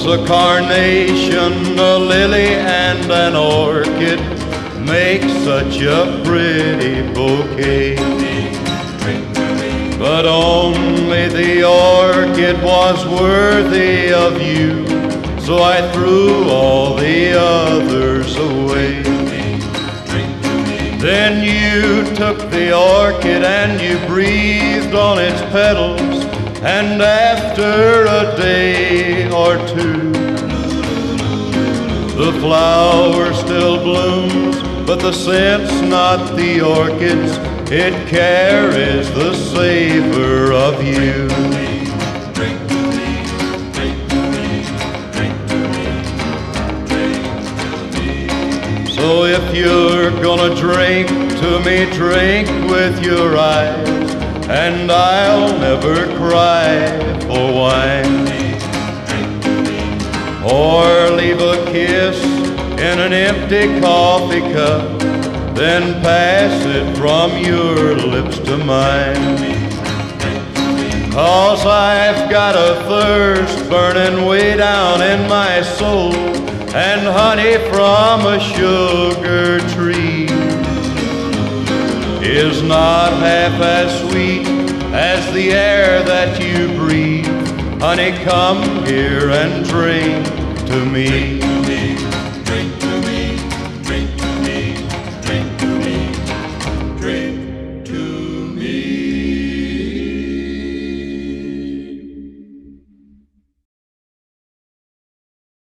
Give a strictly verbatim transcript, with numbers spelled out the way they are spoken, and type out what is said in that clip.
'Cause a carnation, a lily, and an orchid make such a pretty bouquet. But only the orchid was worthy of you, so I threw all the others away. Then you took the orchid and you breathed on its petals, and after a day or two, the flower still blooms, but the scent's not the orchid's, it carries the savor of you. So if you're gonna drink to me, drink with your eyes, and I'll never cry for wine. Or leave a kiss in an empty coffee cup, then pass it from your lips to mine. 'Cause I've got a thirst burning way down in my soul, and honey from a sugar tree is not half as sweet as the air that you breathe. Honey, come here and drink to me.